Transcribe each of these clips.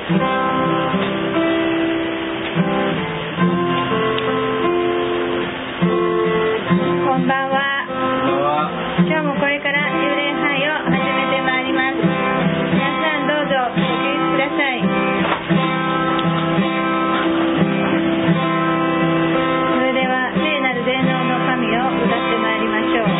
こんばんは。今日もこれから10礼拝を始めてまいります。皆さんどうぞご起立ください。それでは聖なる全能の神を歌ってまいりましょう。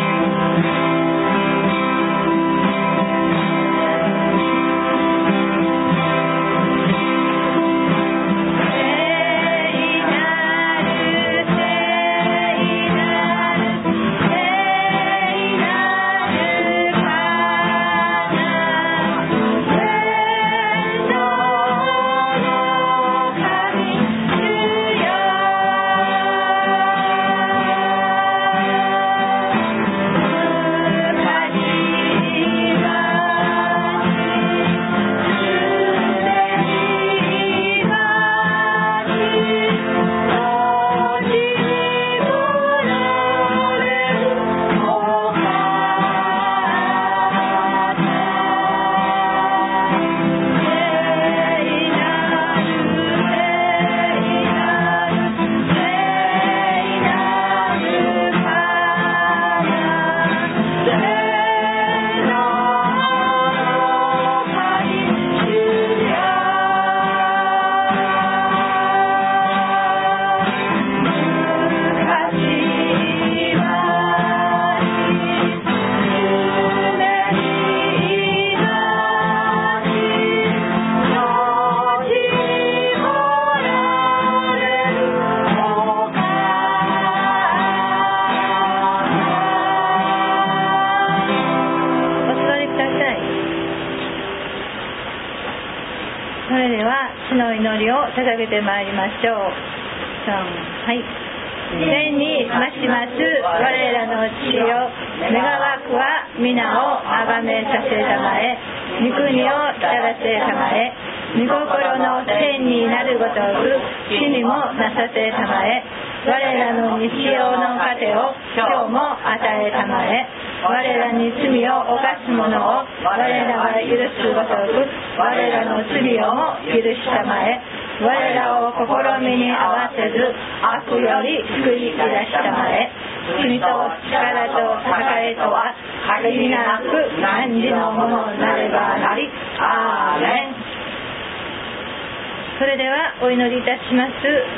それでは主の祈りを捧げてまいりましょう。はい。天にまします我らの父よ、願わくは皆をあがめさせたまえ、御国を来たらせたまえ、御心の天になるごとく地にもなさせたまえ、我らの日用の糧を今日も与えたまえ、我らに罪を犯す者を我らが許すごとく我らの罪をも許したまえ、我らを試みに合わせず悪より救い出したまえ、国と力と栄とは限りなく汝のものなればなり。アーメン。それではお祈りいたします。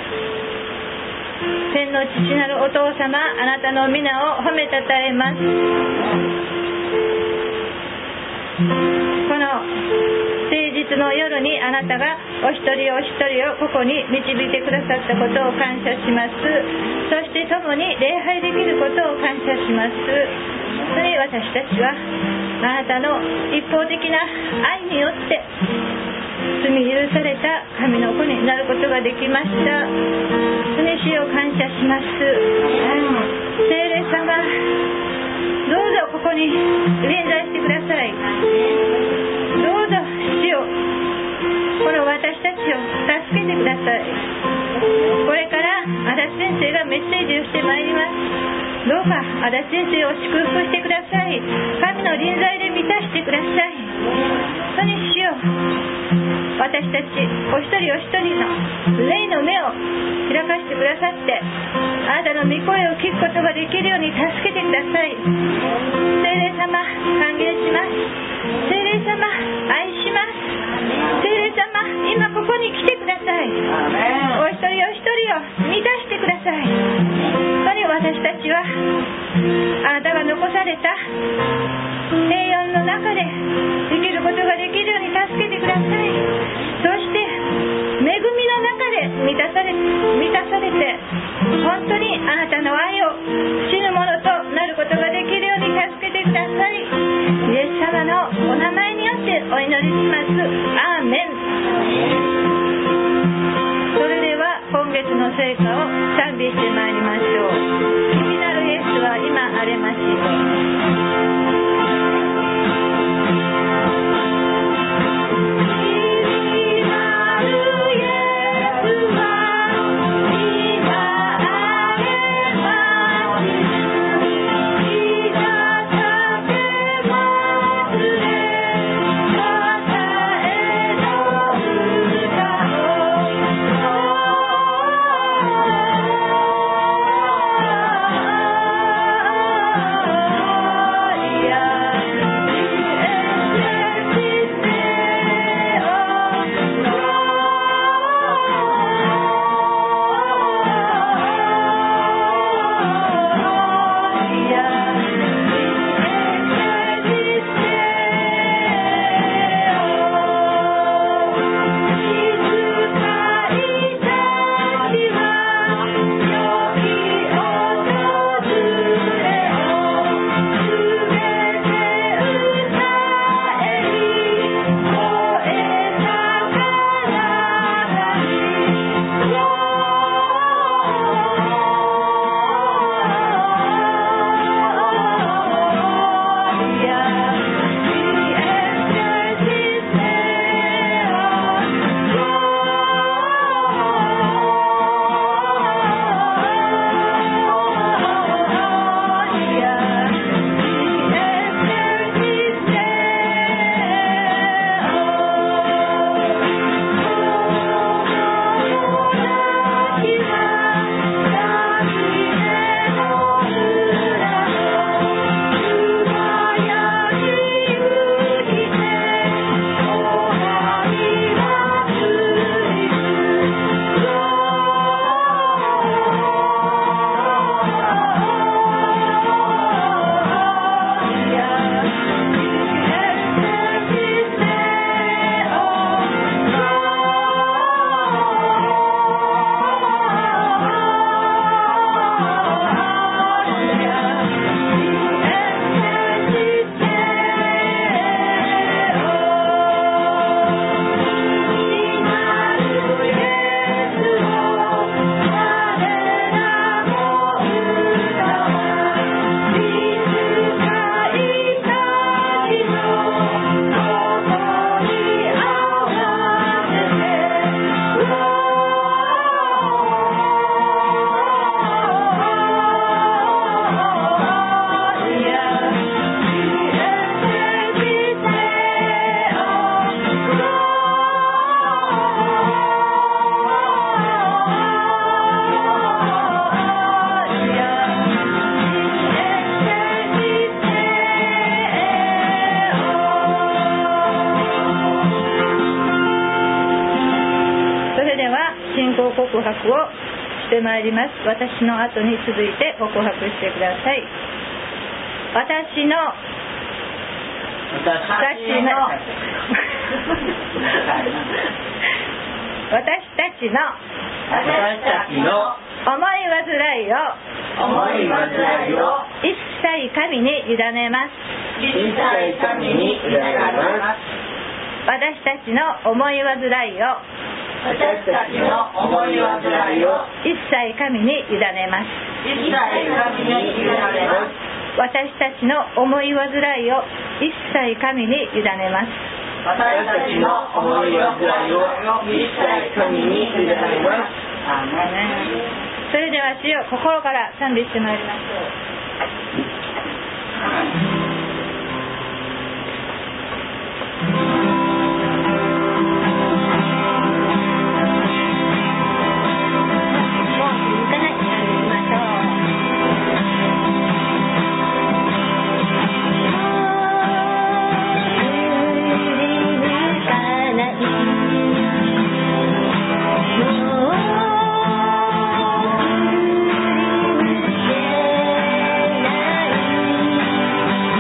天の父なるお父様、あなたの皆を褒めたたえます。この誠実の夜にあなたがお一人お一人をここに導いてくださったことを感謝します。そして共に礼拝できることを感謝します。それ私たちはあなたの一方的な愛によって罪許された神の子になることができました。それ主を感謝します。聖霊様、どうぞここに臨在してください。どうぞ主よ、この私たちを助けてください。これから足立先生がメッセージをしてまいります。どうか足立先生を祝福してください。神の臨在で満たしてください。それ主よ、私たちお一人お一人の霊の目を開かせてくださって、あなたの御声を聞くことができるように助けてください。聖霊様、歓迎します。聖霊様、愛します。聖霊様、今ここに来てください。お一人お一人を満たしてください。それを私たちはあなたが残された平安の中で生きることができるように助けてください。そして恵みの中で満たされて、本当にあなたの愛を知るものとなることができるように助けてください。イエス様のお名前によってお祈りします。アーメン。それでは今月の聖歌を賛美してまいりましょう。父なるイエスは今あれましよ。 「 信仰告白をしてまいります。私の後に続いて告白してください。私たちの思い煩いを一切神に委ねます。私たちの思い煩いを一切神に委ねます。私たちの思い煩いを一切神に委ねます。それでは主よ、心から賛美してまいりましょう。 「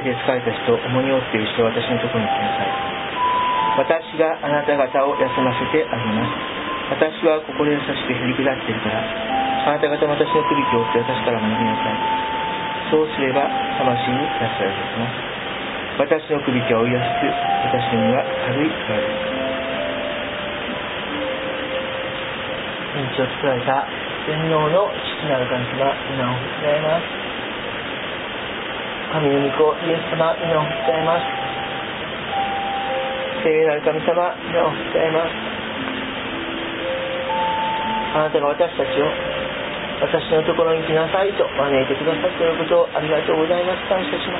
て疲れた人、重荷を負っている人は私のところに来なさい。私があなた方を休ませてあげます。私は心優しくへり下っているから、あなた方も私の首輝を追って私から学びなさい。そうすれば魂に安らぎます。私の首輝は追いやすく、私の身は軽いからです。命を作られた全能の父なる神様、皆を振り返ります。神の御子イエス様、皆を振り返ります。聖霊なる神様、皆を振り返ります。あなたが私たちを私のところに来なさいと招いてくださっていることをありがとうございます。感謝します。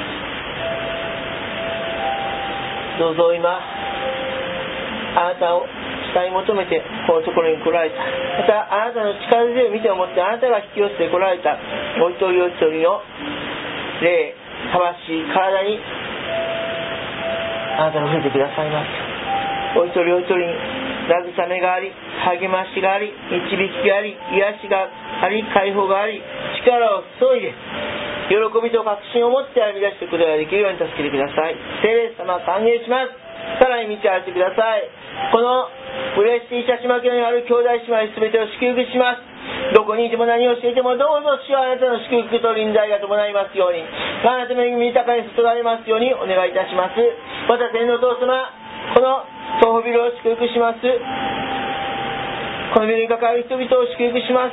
どうぞ今あなたを慕い求めてこのところに来られた、またあなたの力強い見てをもってあなたが引き寄せて来られたお一人お一人の霊、魂、体にあなたが触れてくださいます。お一人お一人に慰めがあり、励ましがあり、導きがあり、癒しがあり、解放があり、力を注いで喜びと確信を持って歩み出していくことができるように助けてください。聖霊様、歓迎します。さらに道を歩いてください。この嬉しい茶島家にある兄弟姉妹すべてを祝福します。どこにいても何をしていてもどうぞ主よ、あなたの祝福と臨在が伴いますように、あなたの恵み豊かに注がれますようにお願いいたします。また天のお父様、この東方ビルを祝福します。このビルに関わる人々を祝福します。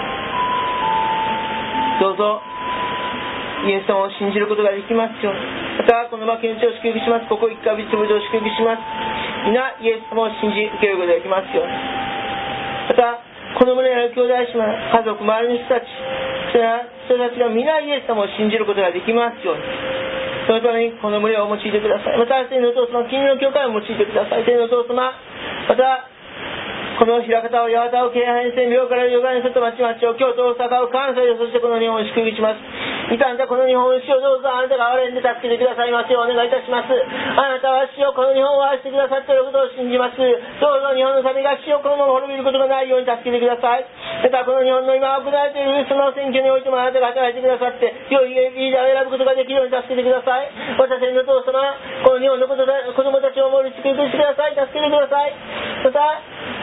どうぞイエス様を信じることができますように、またこの牧の地を祝福します。ここ一家人々を祝福します。皆イエス様を信じ受けることができますように、またこの村の兄弟姉妹、家族、周りの人たち、それら人たちが皆イエス様を信じることができますように、そのためにこの群れを用いてください。また天のお父様、金の教会を用いてください。天のお父様、またこの枚方を、八幡を、京阪線、秒からヨガに外町々を、京都、大阪を、関西を、そしてこの日本を祝福します。いたんだこの日本を主をどうぞあなたが憐れんで助けてくださいますようお願いいたします。あなたは主をこの日本を愛してくださっていることを信じます。どうぞ日本の民が主をこのまま滅びることがないように助けてください。またこの日本の今行われているその選挙においてもあなたが働いてくださって良いリーダーを選ぶことができるように助けてください。私の父様、この日本の子供たちを守り祝福してください。助けてください。また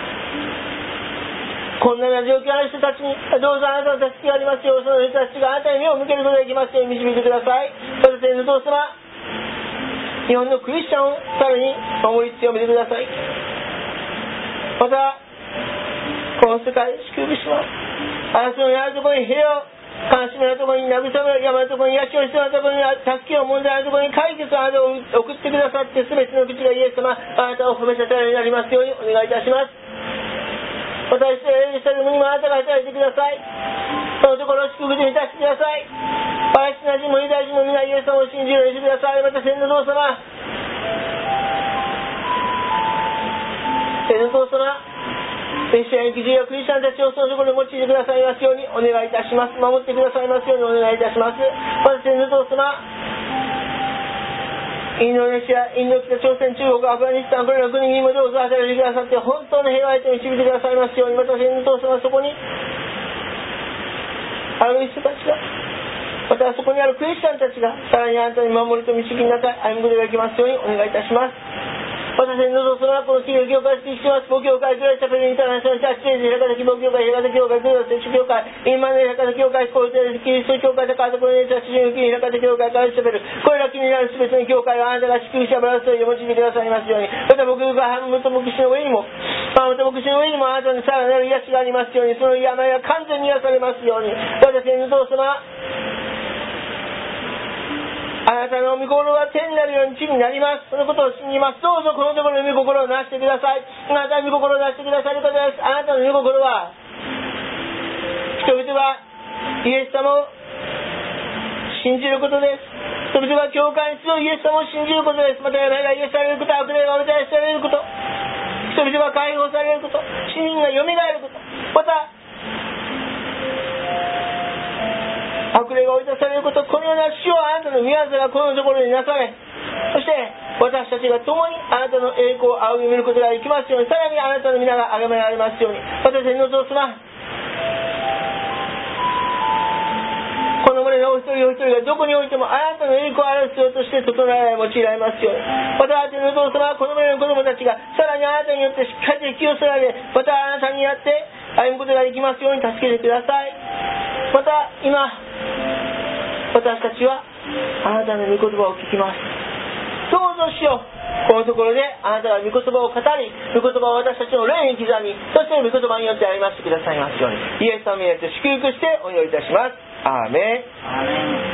こんな状況の人たちにどうぞあなたの助けがありますよう、その人たちがあなたに目を向けることができますように導いてください。私の父様、日本のクリスチャンをさらに守り強めてください。またこの世界を祝福します。あなたのやるところに平和を、悲しみのところに慰めを、山のところに癒しを、必要なところに助けを、問題のところに解決をあなたを送ってくださって、全ての口がイエス様、あなたを褒めたたえるようになりますようにお願いいたします。私とエルサレムにもあなたが働いてください。そのところを祝福で満たしてください。パレスチナ人もユダヤ人も皆イエス様を信じるようにしてください。また天の父様、天の父様、メシアに生きるクリスチャンたちをそのところに用いてくださいますようにお願いいたします。守ってくださいますようにお願いいたします。また天の父様、インドネシア、インド、北朝鮮、中国、アフガニスタン、これらの国にもどうぞ働いてくださって本当の平和へと導いてくださいますように、また天の父様、そこにある人たちが、またそこにあるクリスチャンたちがさらにあなたに守りと導きになさい、歩むことができますようにお願いいたします。また天の父様、この地域の教会を指摘します。母教会、グライチャペルインターナショナルチャーチ、平方希望教会、平方教会、グライチャ教会、インマネル平方教会、コールテルキリスト教会、高畑コロネチャーチ、平方教会、グライチャペル、これら気になる全ての教会をあなたが祝福し、油注いで用いてくださいますように、また僕がハムと牧師の上にも、また牧師の上にもあなたにさらなる癒しがありますように、その病が完全に癒されますように、また天の父様、あなたの御心は天なるように地になります。そのことを信じます。どうぞこのところの御心をなしてください。あなたの御心をなしてくださる方です。あなたの御心は人々がイエス様を信じることです。人々が教会に集うイエス様を信じることです。また病が癒されること、悪霊が追い出されること、人々が解放されること、死人がよみがえること、また悪霊が追い出されること、このような主をあなたの御業がこのところになされ、そして私たちが共にあなたの栄光を仰ぎ見ることができますように、さらにあなたの皆が崇められますように、私の父様、この村の一人お一人がどこにおいてもあなたの栄光ある必要として整えられ用いられますように。また天のお父様はこの目の子供たちがさらにあなたによってしっかりと引き寄せられ、またあなたにやって歩むことができますように助けてください。また今私たちはあなたの御言葉を聞きます。どうぞしよう、このところであなたが御言葉を語り、御言葉を私たちの霊に刻み、そして御言葉によって歩ませてくださいますように、イエス様によって祝福してお祈りいたします。アーメン。